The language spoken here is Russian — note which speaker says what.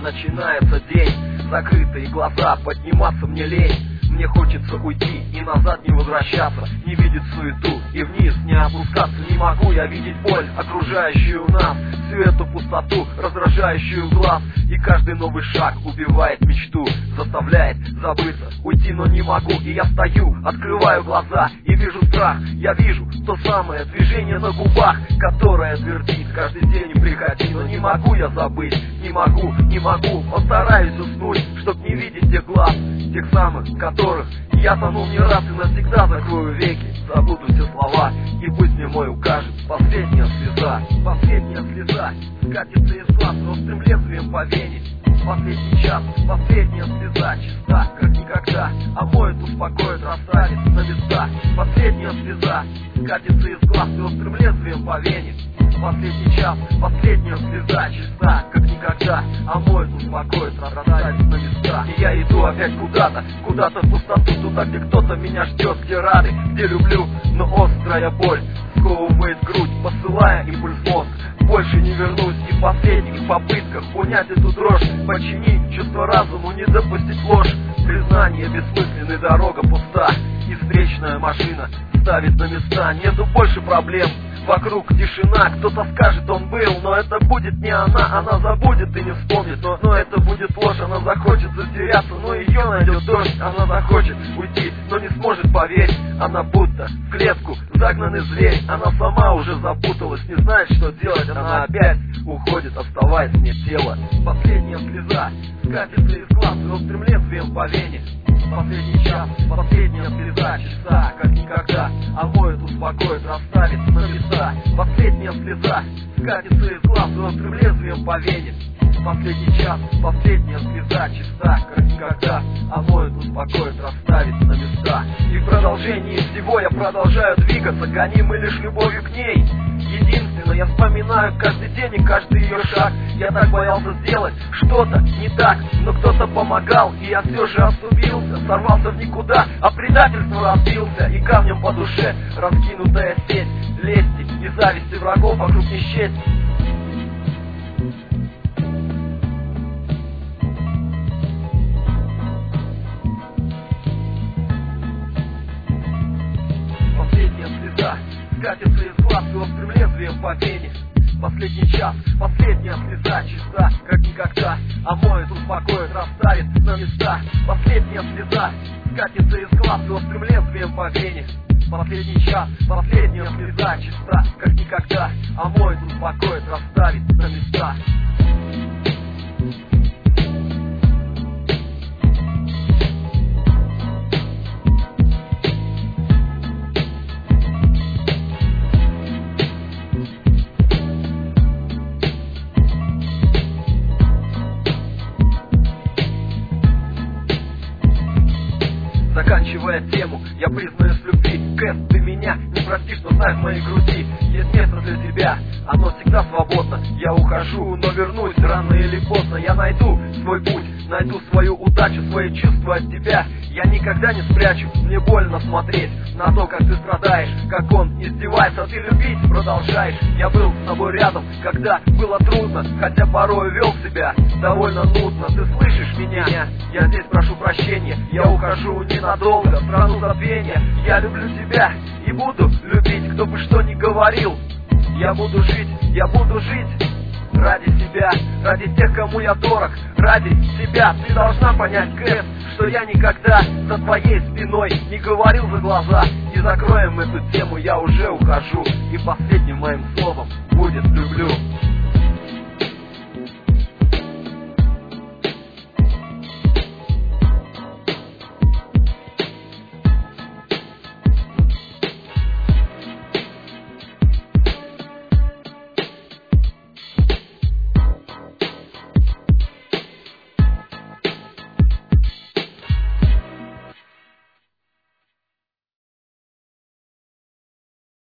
Speaker 1: начинается день. Закрытые глаза, подниматься мне лень. Мне хочется уйти и назад не возвращаться, не видеть суету и вниз не опускаться. Не могу я видеть боль, окружающую нас, всю эту пустоту, раздражающую глаз. И каждый новый шаг убивает мечту, заставляет забыться, уйти, но не могу. И я стою, открываю глаза и вижу страх. Я вижу то самое движение на губах, которое твердит: каждый день приходи. Но не могу я забыть, не могу. Постараюсь уснуть, чтоб не видеть тех глаз, тех самых, которых я тонул не раз. И навсегда закрою веки, забуду все слова, и пусть мне мой укажет последняя слеза. Последняя слеза скатится из глаз острым лезвием по вене. Последний час, последняя слеза чиста, как никогда, омоет, успокоит, расставит на места. Последняя слеза скатится из глаз острым лезвием по вене. Последний час, последняя слеза чиста, как никогда, омоет, успокоит, расставит на места. И я иду опять куда-то в пустоту, туда, где кто-то меня ждет, где рады, где люблю, но острая боль сковывает грудь, посылая импульс в мозг. Больше не вернусь, и в последних попытках унять эту дрожь, подчинить чувство разуму, не допустить ложь. Признание бессмысленной, дорога пуста, и встречная машина ставит на места. Нету больше проблем, вокруг тишина. Кто-то скажет, он был, но это будет не она забудет и не вспомнит, но это будет ложь. Она захочет затеряться, но ее найдет дождь. Она захочет уйти, но не сможет, поверь. Она будто в клетку загнанный зверь. Она сама уже запуталась, не знает, что делать. Она опять уходит, оставаясь мне тело. Последняя слеза скатится из глаз острым лезвием по вене. Последний час, последняя слеза чиста, как никогда, омоет, успокоит, расставит на места. Последняя слеза скатится из глаз острым лезвием по вене. Последний час, последняя слеза чиста, как никогда, омоет, успокоит, расставит на места. И в продолжении всего я продолжаю двигаться, гонимый лишь любовью к ней. Единственное, я вспоминаю каждый день и каждый ее шаг. Я так боялся сделать что-то не так, но кто-то помогал, и я все же оступился, сорвался в никуда, а предательство разбился. И камнем по душе раскинутая сеть лести и зависти врагов вокруг не счесть. Последняя слеза скатится из глаз острым лезвием по вене. Последний час, последняя слеза чиста, как никогда, омоет, успокоит, расставит на места. Последняя слеза скатится из глаз острым лезвием по вене. Последний час, последняя слеза чиста, как никогда, омоет, успокоит, расставит на места. Заканчивая тему, я признаюсь в любви. Кэс, ты меня не простишь, но знай, в моей груди есть место для тебя, оно всегда свободно. Я ухожу, но вернусь рано или поздно. Я найду свой путь, найду свою удачу, свои чувства от тебя я никогда не спрячу. Мне больно смотреть на то, как ты страдаешь, как он издевается, а ты любить продолжаешь. Я был с тобой рядом, когда было трудно, хотя порой вел себя довольно нудно. Ты слышишь меня? Я здесь прошу прощения, я ухожу ненадолго, в страну забвения. Я люблю тебя и буду любить, кто бы что ни говорил. Я буду жить ради себя, ради тех, кому я дорог, ради тебя. Ты должна понять, Кэс, что я никогда за твоей спиной не говорил за глаза. И закроем эту тему, я уже ухожу, и последним моим словом будет люблю.